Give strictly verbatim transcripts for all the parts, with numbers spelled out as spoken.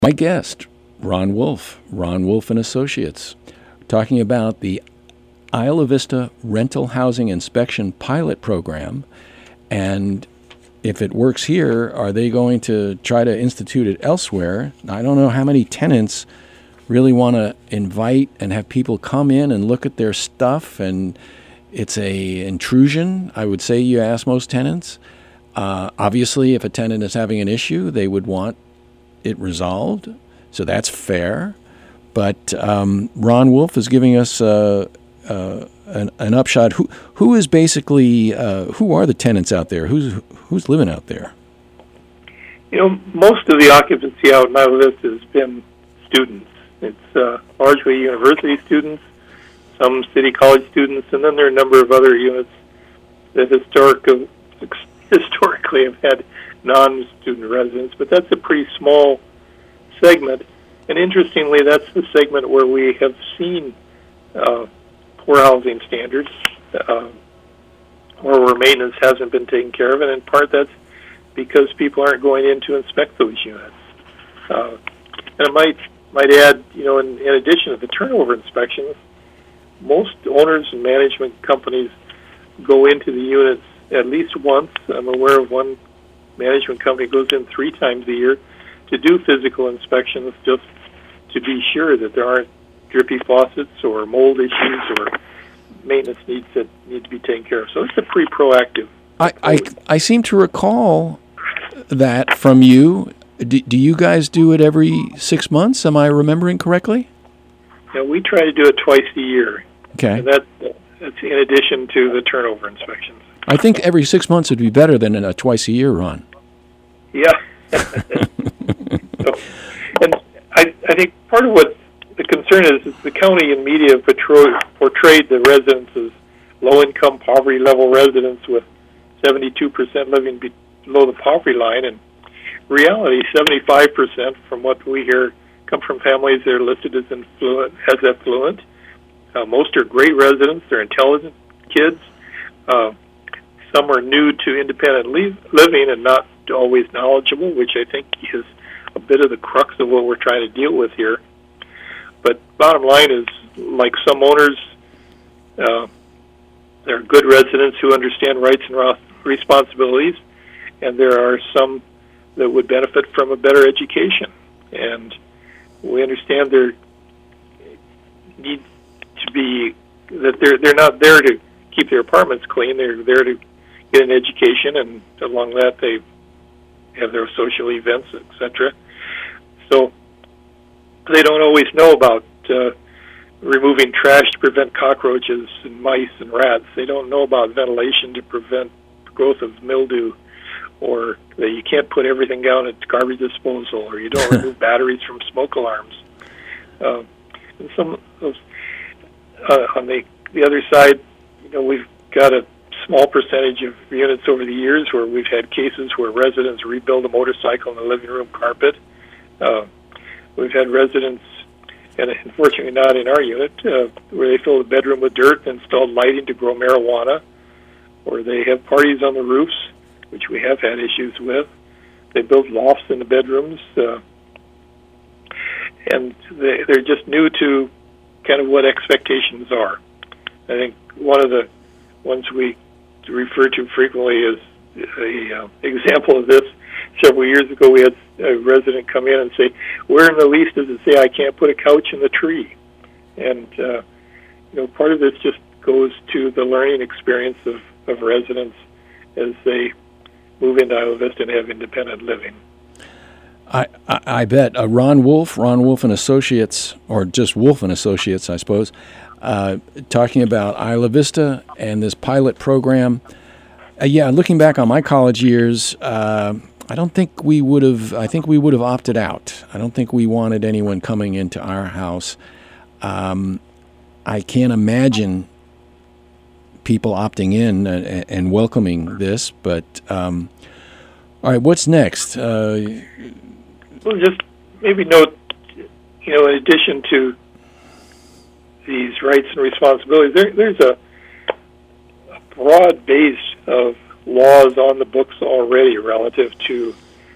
My guest, Ron Wolf, Ron Wolf and Associates, talking about the Isla Vista Rental Housing Inspection Pilot Program, and if it works here, are they going to try to institute it elsewhere? I don't know how many tenants really want to invite and have people come in and look at their stuff, and it's a intrusion, I would say you ask most tenants. Uh, obviously, if a tenant is having an issue, they would want it resolved, so that's fair. But um, Ron Wolf is giving us uh, uh, an, an upshot. Who who is basically uh, who are the tenants out there? Who's who's living out there? You know, most of the occupancy out in Isla Vista has been students. It's uh, largely university students, some city college students, and then there are a number of other units that historic, historically have had non-student residents, but that's a pretty small segment. And interestingly, that's the segment where we have seen uh, poor housing standards, uh, or where maintenance hasn't been taken care of, and in part that's because people aren't going in to inspect those units. Uh, and I might might add, you know, in, in addition to the turnover inspections, most owners and management companies go into the units at least once. I'm aware of one management company goes in three times a year to do physical inspections just to be sure that there aren't drippy faucets or mold issues or maintenance needs that need to be taken care of. So it's a pretty proactive. I, I, I seem to recall that from you. Do, do you guys do it every six months? Am I remembering correctly? Yeah, we try to do it twice a year. Okay. And that, that's in addition to the turnover inspections. I think every six months would be better than a twice a year run. Yeah. so, and I, I think part of what the concern is is the county and media portray, portrayed the residents as low-income, poverty-level residents with seventy-two percent living below the poverty line. And reality, seventy-five percent from what we hear come from families that are listed as affluent. As affluent. Uh, most are great residents. They're intelligent kids. Uh, some are new to independent li- living and not always knowledgeable, which I think is a bit of the crux of what we're trying to deal with here. But bottom line is, like some owners, uh, they're good residents who understand rights and ro- responsibilities, and there are some that would benefit from a better education. And we understand there need to be, that they're, they're not there to keep their apartments clean, they're there to get an education, and along that they have their social events, et cetera. So they don't always know about uh, removing trash to prevent cockroaches and mice and rats. They don't know about ventilation to prevent growth of mildew, or that you can't put everything down at garbage disposal, or you don't remove batteries from smoke alarms. Uh, and some of those, uh, on the the other side, you know, we've got a small percentage of units over the years where we've had cases where residents rebuild a motorcycle in the living room carpet. Uh, we've had residents, and unfortunately not in our unit, uh, where they fill the bedroom with dirt and installed lighting to grow marijuana, or they have parties on the roofs, which we have had issues with. They build lofts in the bedrooms, uh, and they, they're just new to kind of what expectations are. I think one of the ones we refer to frequently is a uh, example of this. Several years ago, we had a resident come in and say, "Where in the lease does it say I can't put a couch in the tree?" And uh, you know, part of this just goes to the learning experience of, of residents as they move into Isla Vista and have independent living. I, I, I bet. Uh, Ron Wolf, Ron Wolf and Associates, or just Wolf and Associates, I suppose, uh, talking about Isla Vista and this pilot program. Uh, yeah, looking back on my college years, uh, I don't think we would have, I think we would have opted out. I don't think we wanted anyone coming into our house. Um, I can't imagine people opting in and, and welcoming this, but um, all right, what's next? Uh, Well, just maybe note, you know, in addition to these rights and responsibilities, there, there's a, a broad base of laws on the books already relative to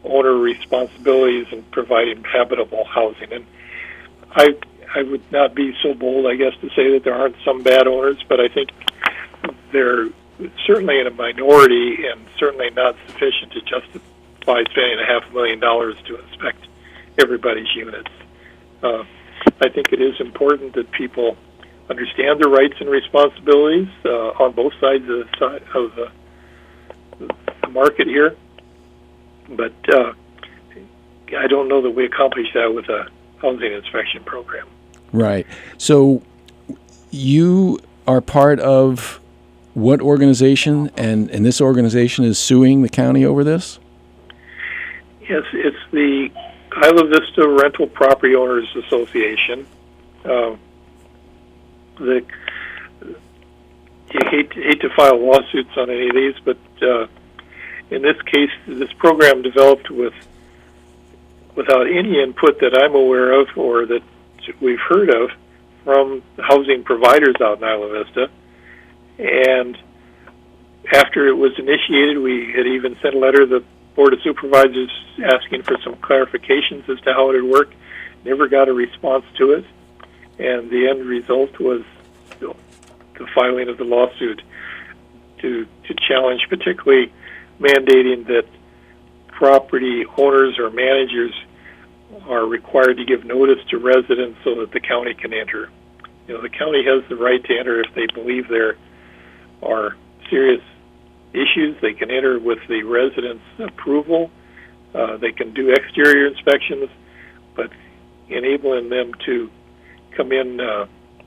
owner responsibilities in providing habitable housing. And I I would not be so bold, I guess, to say that there aren't some bad owners, but I think they're certainly in a minority and certainly not sufficient to justify spending a half a million dollars to inspect everybody's units. Uh, I think it is important that people understand their rights and responsibilities uh, on both sides of the, of the, the market here, but uh, I don't know that we accomplish that with a housing inspection program. Right. So you are part of what organization, and, and this organization is suing the county over this? Yes, it's the Isla Vista Rental Property Owners Association. Uh, the you hate, hate to file lawsuits on any of these, but uh, in this case, this program developed with without any input that I'm aware of or that we've heard of from housing providers out in Isla Vista. And after it was initiated, we had even sent a letter to the Board of Supervisors asking for some clarifications as to how it would work. Never got a response to it. And the end result was the filing of the lawsuit to to challenge, particularly mandating that property owners or managers are required to give notice to residents so that the county can enter. You know, the county has the right to enter if they believe there are serious issues. They can enter with the residents' approval. Uh, they can do exterior inspections, but enabling them to come in uh,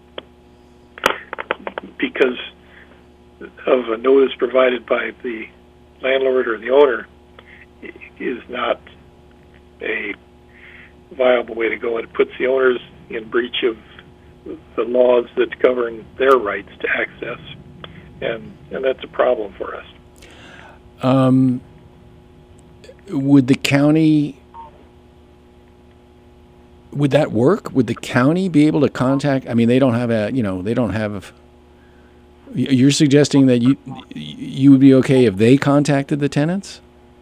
because of a notice provided by the landlord or the owner is not a viable way to go. It puts the owners in breach of the laws that govern their rights to access, and and that's a problem for us. Um, would the county, would that work? Would the county be able to contact? I mean, they don't have a, you know, they don't have. You're suggesting that you you would be okay if they contacted the tenants?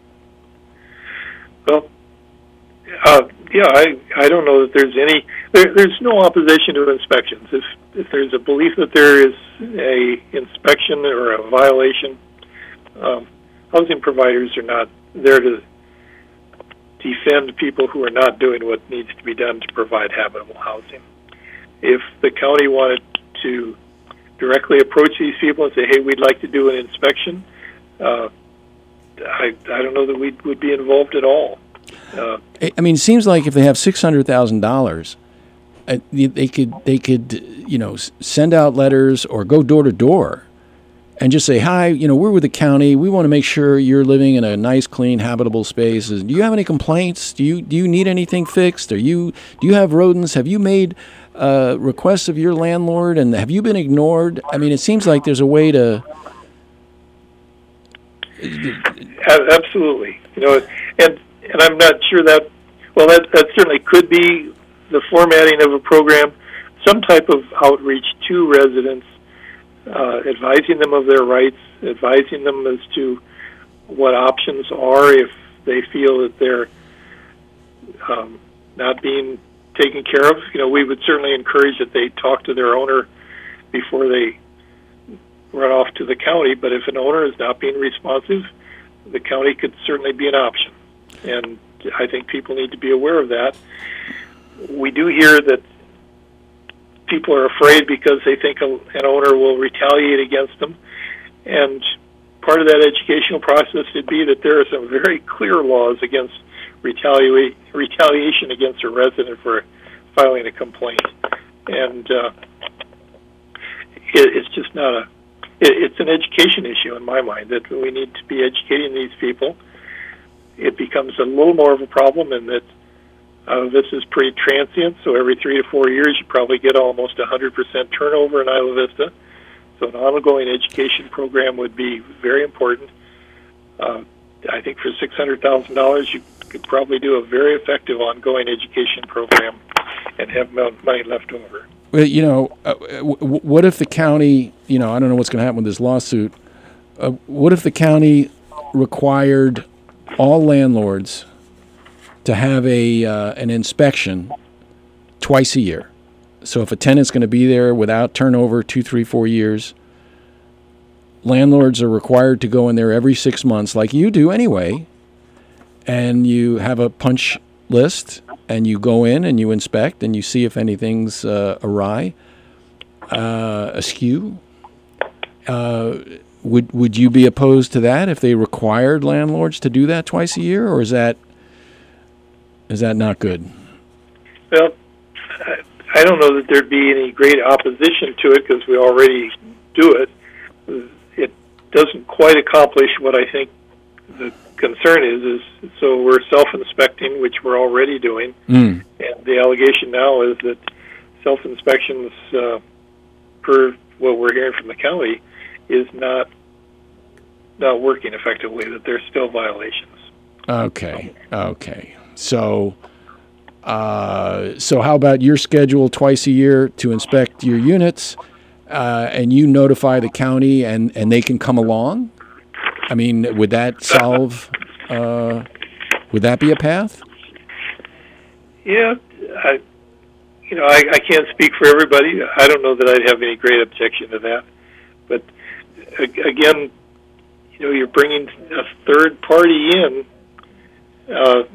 Well, uh, yeah, I I don't know that there's any. There, there's no opposition to inspections. If if there's a belief that there is a inspection or a violation, um, housing providers are not there to defend people who are not doing what needs to be done to provide habitable housing. If the county wanted to directly approach these people and say, hey, we'd like to do an inspection, uh, I, I don't know that we would be involved at all. Uh, I mean, it seems like if they have six hundred thousand dollars, uh, they could, they could, you know, send out letters or go door to door and just say, hi, you know, we're with the county. We want to make sure you're living in a nice, clean, habitable space. Do you have any complaints? Do you do you need anything fixed? Are you do you have rodents? Have you made uh, requests of your landlord, and have you been ignored? I mean, it seems like there's a way to. Absolutely, you know, and and I'm not sure that. Well, that that certainly could be the formatting of a program, some type of outreach to residents. Uh, advising them of their rights, advising them as to what options are if they feel that they're um, not being taken care of. You know, we would certainly encourage that they talk to their owner before they run off to the county, but if an owner is not being responsive, the county could certainly be an option. And I think people need to be aware of that. We do hear that people are afraid because they think a, an owner will retaliate against them. And part of that educational process would be that there are some very clear laws against retaliate, retaliation against a resident for filing a complaint. And uh, it, it's just not a, it, it's an education issue in my mind that we need to be educating these people. It becomes a little more of a problem in that Uh, this is pretty transient, so every three to four years you probably get almost one hundred percent turnover in Isla Vista. So an ongoing education program would be very important. Uh, I think for six hundred thousand dollars you could probably do a very effective ongoing education program and have money left over. Well, you know, uh, w- what if the county, you know, I don't know what's going to happen with this lawsuit, uh, what if the county required all landlords to have a uh, an inspection twice a year. So if a tenant's going to be there without turnover two, three, four years, landlords are required to go in there every six months, like you do anyway, and you have a punch list, and you go in and you inspect, and you see if anything's uh, awry, uh, askew. Uh, would would you be opposed to that if they required landlords to do that twice a year, or is that is that not good? Well, I don't know that there'd be any great opposition to it because we already do it. It doesn't quite accomplish what I think the concern is. Is so we're self-inspecting, which we're already doing, mm. and the allegation now is that self-inspections, uh, per what we're hearing from the county, is not not working effectively. That there's still violations. Okay. Okay. So. Uh, so how about your schedule twice a year to inspect your units, uh, and you notify the county and, and they can come along? I mean, would that solve, uh, would that be a path? Yeah, I, you know, I, I can't speak for everybody. I don't know that I'd have any great objection to that. But again, you know, you're bringing a third party in, uh,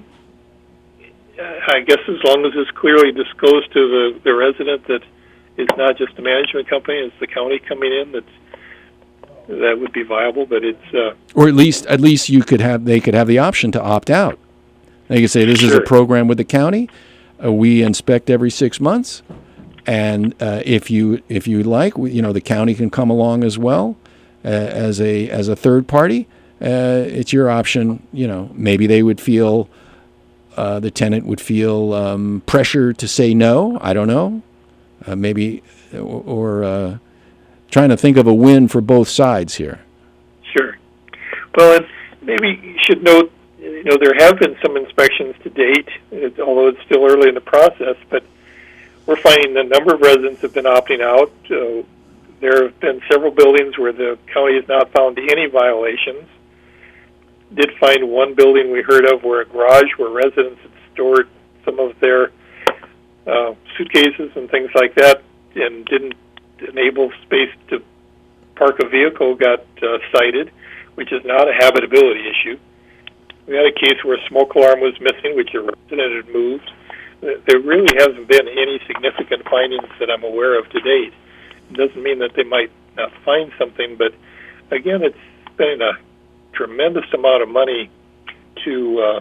I guess as long as it's clearly disclosed to the, the resident that it's not just a management company, it's the county coming in, that's, that would be viable. But it's uh, or at least at least you could have they could have the option to opt out. They could say this sure. is a program with the county. Uh, we inspect every six months, and uh, if you if you like, we, you know, the county can come along as well uh, as a as a third party. Uh, it's your option. You know, maybe they would feel. Uh, the tenant would feel um, pressure to say no. I don't know. Uh, maybe, or, or uh, trying to think of a win for both sides here. Sure. Well, and maybe you should note, you know, there have been some inspections to date, it, although it's still early in the process, but we're finding a number of residents have been opting out. Uh, there have been several buildings where the county has not found any violations. Did find one building we heard of where a garage where residents had stored some of their uh, suitcases and things like that and didn't enable space to park a vehicle got uh, cited, which is not a habitability issue. We had a case where a smoke alarm was missing, which a resident had moved. There really hasn't been any significant findings that I'm aware of to date. It doesn't mean that they might not find something, but again, it's been a tremendous amount of money to uh,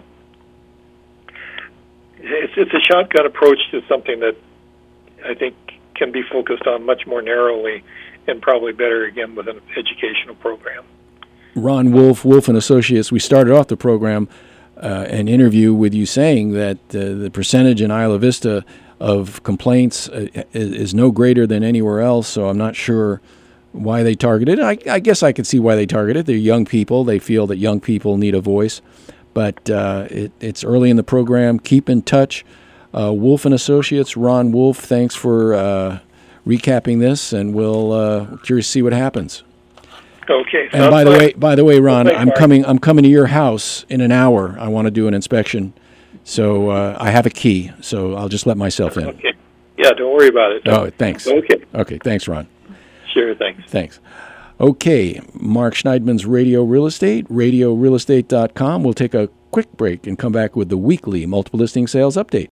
it's, it's a shotgun approach to something that I think can be focused on much more narrowly and probably better again with an educational program. Ron Wolf, Wolf and Associates, we started off the program uh, an interview with you saying that uh, the percentage in Isla Vista of complaints uh, is, is no greater than anywhere else, so I'm not sure why they targeted it. I, I guess I could see why they targeted it. They're young people. They feel that young people need a voice. But uh, it, it's early in the program. Keep in touch. Uh, Wolf and Associates, Ron Wolf, thanks for uh, recapping this, and we'll uh, curious to see what happens. Okay. And by the fine. way, by the way, Ron, Well, thanks, I'm Mark. coming. I'm coming to your house in an hour. I want to do an inspection, so uh, I have a key. So I'll just let myself in. Okay. Yeah, don't worry about it. Oh, thanks. Okay. Okay, thanks, Ron. Sure, thanks. Thanks. Okay, Mark Schneidman's Radio Real Estate, radio real estate dot com. We'll take a quick break and come back with the weekly multiple listing sales update.